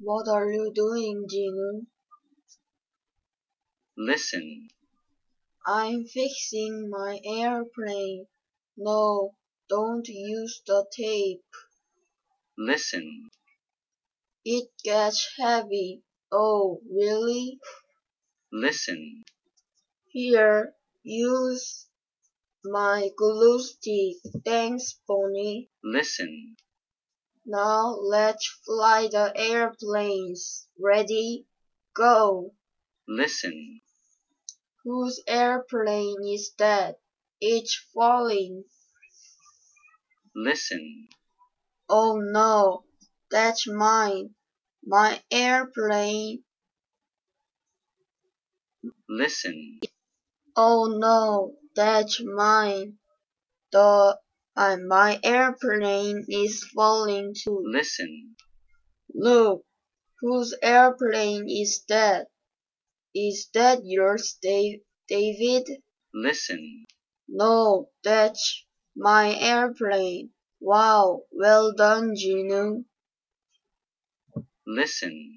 What are you doing, Jinu? Listen. I'm fixing my airplane. No, don't use the tape. Listen. It gets heavy. Oh, really? Listen. Here, use my glue stick. Thanks, Pony. Listen. Now let's fly the airplanes. Ready? Go. Listen. Whose airplane is that? It's falling. Listen. Oh no, that's mine. My airplane. Listen. Oh no, that's mine. The my airplane is falling too. Listen. Look, whose airplane is that? Is that yours, David? Listen. No, that's my airplane. Wow, well done, Gino. Listen.